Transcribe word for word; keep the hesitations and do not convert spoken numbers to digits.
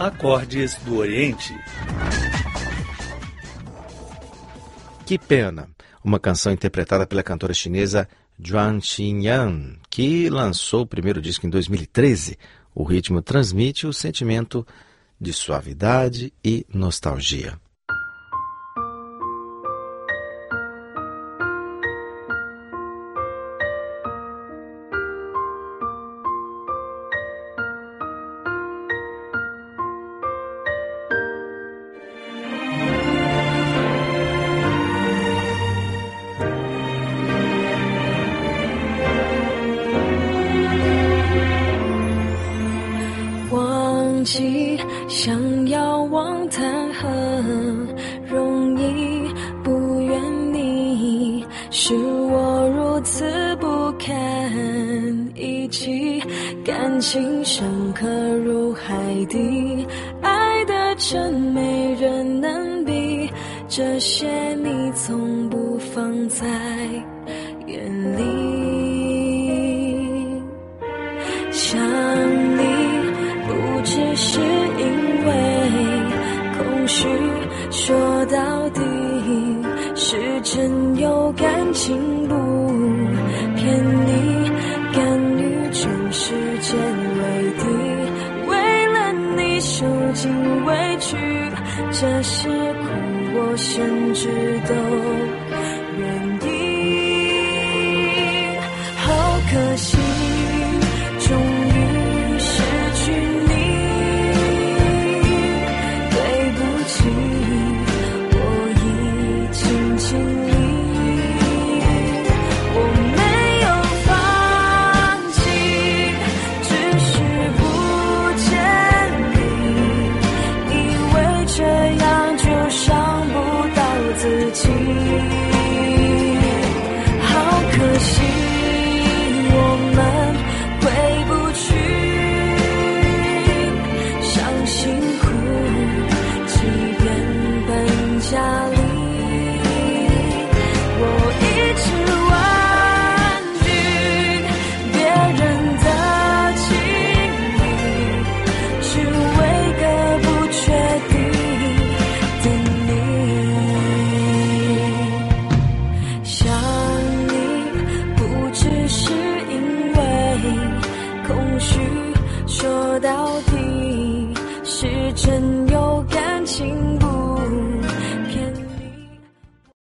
Acordes do Oriente. Que Pena, uma canção interpretada pela cantora chinesa Zhuang Xinyan, que lançou o primeiro disco em dois mil e treze. O ritmo transmite o sentimento de suavidade e nostalgia. 想要望谈何容易，不愿你是我如此不堪一击，感情深刻如海底，爱的真没人能比，这些你从不放在眼里。想你不只是因为空虚，说到底是真有感情，不骗你，甘于全世界为敌，为了你受尽委屈，这些苦我甚至都